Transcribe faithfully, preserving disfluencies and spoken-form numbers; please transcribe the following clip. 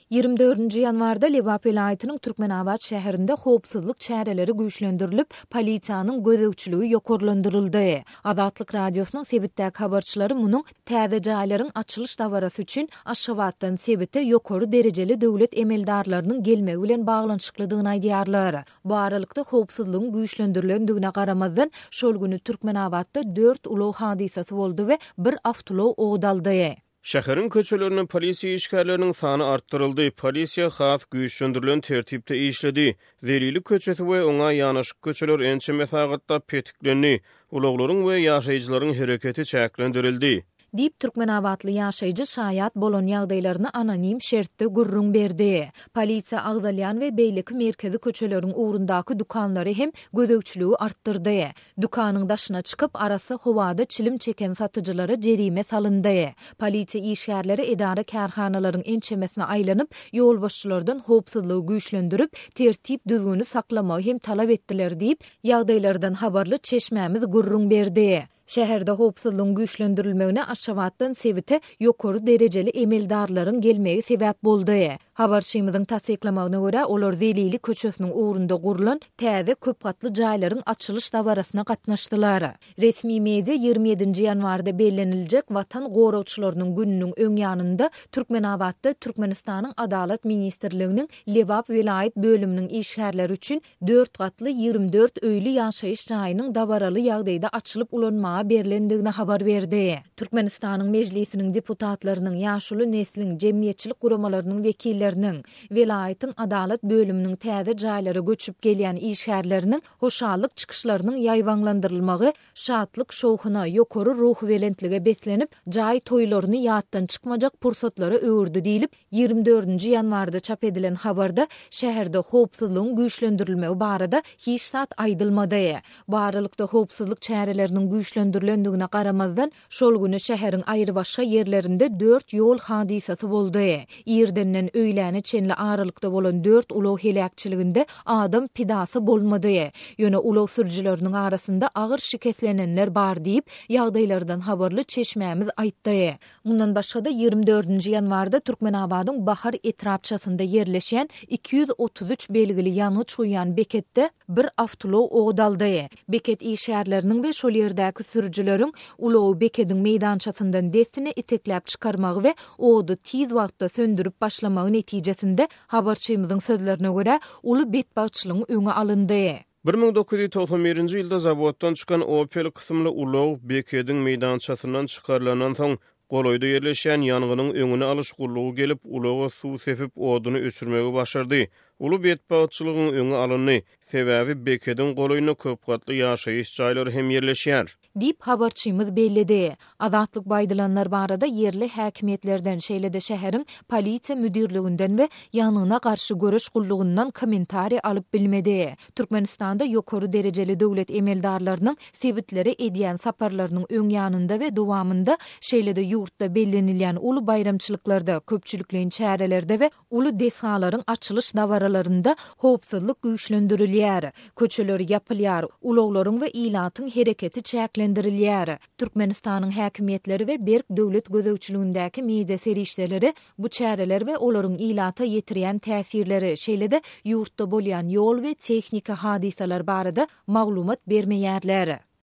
ýygrimi dördünji ýanwarda Lebap vilayatynyň Türkmenabad şäherinde howpsuzlyk çäreleri güýçlendirilip, polisiýanyň gözegçiligi ýokarlandyryldy. Azatlyk radiosynyň sebitdäki habarçylary munyň täze jaýlaryň açylyş dawarasy üçin Aşgabatdan sebite ýokary derejeli döwlet emeldarlarynyň gelmegi bilen baglanşyklydygyny aýdýarlar. Bu aralykda howpsuzlygyň güýçlendirilendigine garamazdan şol güni Türkmenabadda dört ulow hadisesi boldy we bir awtolow ogdaldy. Şäheriň köçelerini polisiýa işgärleriniň sany artdyryldy. Polisiýa has güýçlendirilen tertipde işledi. Zelili köçesi we oňa ýanaşyk köçeler ençe mesagatda petiklendi. Ulaglaryň we ýaşaýjylaryň hereketi çäklendirildi. Dip Türkmenabadly ýaşaýjy şaýat bolan ýagdaýlaryny anonim şertde gurrun berdi. Polisiýa Agzalyan we Beýleki merkezi köçeleriň ugrundaky dukanlary hem gözegçiligi artdyrdy. Dukanyň daşyna çykyp arasy howada çilim çeken satyjylara jerime salyndy. Polisiýa işgärleri edara kärhanalaryň ençemesine aýlanyp, ýol başçylardan howpsuzlygy güýçlendirip, tertip düzgüni saklamagy hem talap etdiler diýip ýagdaýlardan habarly çeşmämiz gurrun berdi. Şäherde howpsuzlygyň güýçlendirilmegine Aşgabatdan sebite ýokary derejeli emeldarlaryň gelmegi sebäp boldy. Habarçymyzyň tasdiklamagyna görä, olar Zelili köçesiniň ugrunda gurulan täze köp gatly jaýlaryň açylyş dawarasyna gatnaşdylar. Resmi media ýygrimi ýedinji ýanwarda bellenilejek Watan goragçylarynyň gününiň öň ýanynda Türkmenabadda Türkmenistanyň Adalet ministrliginiň Lebap vilayat bölüminiň işgärleri üçin dört gatly ýygrimi dört öýli ýaşaýyş jaýynyň dawaraly ýagdaýda açylyp ulanmagy berilendигine habar berdi. Türkmenistanyň mejlisiniň deputatlarynyň, ýaşuly nesliniň, jemgyýetçilik guramalarynyň wekilleriniň, vilayatyň adalet bölüminiň täze jaýlara göçüp gelýän işgärleriniň hoşallyk çykyşlarynyň ýaýwanlandyrylmagy şatlyk şowhuna, ýokary ruh welentlige beslenip, jaý toýlaryny ýatdan çykmajak pursatlary öwürdi diýilip, ýygrimi dördünji ýanwarda çap edilen habarda şäherde howpsuzlygyň güýçlendirilmegi barada hiç zat aýdylmady. Bu aralykda howpsuzlyk çäreleriniň güýçlendirilmegi Dürlendigine garamazdan şol güni şäheriň aýry başga ýerlerinde dört ýol hadisesi boldy. Ýerdenden öýläni çenli aralykda bolan dört ulow helakçyliginde adam pidasy bolmady. Ýöne ulow sürjüleriniň arasynda agyr şikestlenenler bar diýip ýagdaýlardan habarly çeşmämiz aýtdy. Mundan başga-da ýygrimi dördünji ýanwarda Türkmenabadyň Bahar etrapçasynda ýerleşen iki yüz otuz üç belgili ýanyç goýan beketde bir awtolow ogdaldy. Beket işgärleriniň we şol ýerdäki sürücüleriň ulow bekediň meýdançasyndan desini itekläp çykarmagy we odu tiz wagtda söndürüp başlamagy netijesinde habarçymyzyň sözlerine görä uly betbaçylygyň öňe alyndy. bir ming dokuz yüz toksan birinji ýylda zawoddan çykan Opel kysymly ulow bekediň meýdançasyndan çykarlanan soň goloýda ýerleşen ýangonyň öňüne alyş gullugy gelip ulowa suw sepip oduny öçürmegi başardy. Ulu betbaçylygyň öňe alyndy. Sebäbi bekediň goloýuna köp gatly ýaşaýyş jaýlary hem ýerleşýär. Dip habarçymyz bellidi. Azatlyk baýdylanlar barada yerli häkimetlerden şeýlede şäheriň polisiýa müdirliginden we ýanyna garşy görüş gullugundan kommentari alyp bilmedi. Türkmenistanda ýokary derejeli döwlet emeldarlarynyň sebitleri edýän saparlarynyň öň ýanynda we dowamında şeýlede ýurtda bellenilýän uly bayramçylyklarda, köpçülikliň çärelerde we uly deshalaryň açylyş dawaralarynda howpsuzlyk güýçlendirilýär. Köçeler ýapylýar, ulaglaryň we ilatyň hereketi çäklendirilýär. Türkmenistanyň häkimetleri we berk döwlet gözegçiligindäki media serişleri bu çäreler we olaryň ilata ýetirýän täsirleri şeýlede ýurtda bolýan ýol we tehnika hadisalar barada maglumat bermeýärler.